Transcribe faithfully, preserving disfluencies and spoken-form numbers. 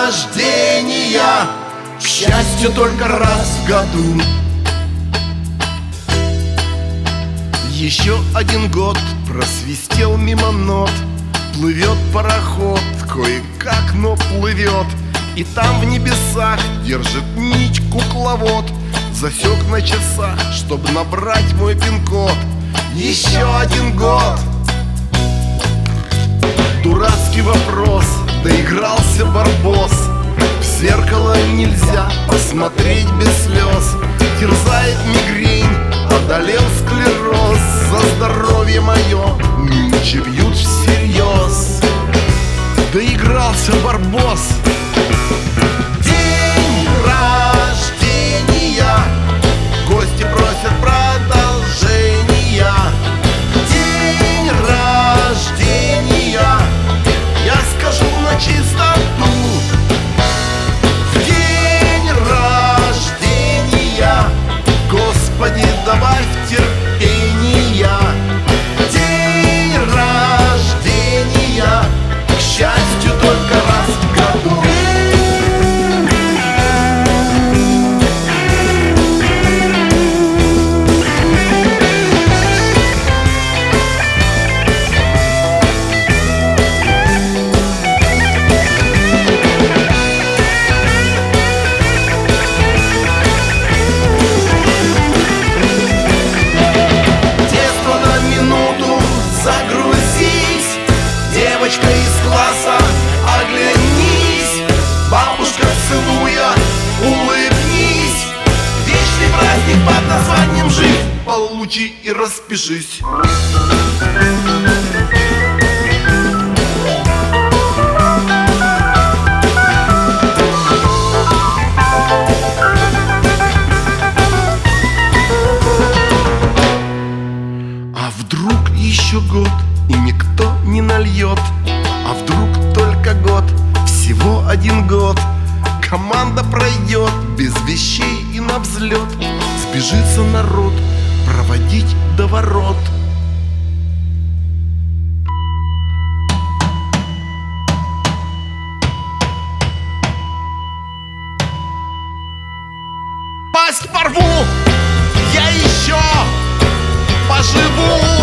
рождения, к счастью, только раз в году. Еще один год просвистел мимо нот. Плывет пароход, кое-как, но плывет. И там в небесах держит нить кукловод. Засек на часах, чтобы набрать мой пин-код. Еще один год. Дурацкий вопрос, доигрался барбос. В зеркало нельзя посмотреть без слез. Терзает мигрень, одолел склероз. За здоровье мое нынче бьют всерьез. Доигрался барбос. День рождения, гости просят продолжения. День рождения, я скажу на чистоту. В день рождения, Господи, добавь терпения. День рождения, к счастью, только раз в году. Девочка из класса, оглянись. Бабушка, целуя, улыбнись. Вечный праздник под названием жизнь получи и распишись. А вдруг еще год и никто не нальет? А вдруг только год, всего один год? Команда пройдет без вещей и на взлет. Сбежится народ проводить до ворот. Пасть порву, я еще поживу.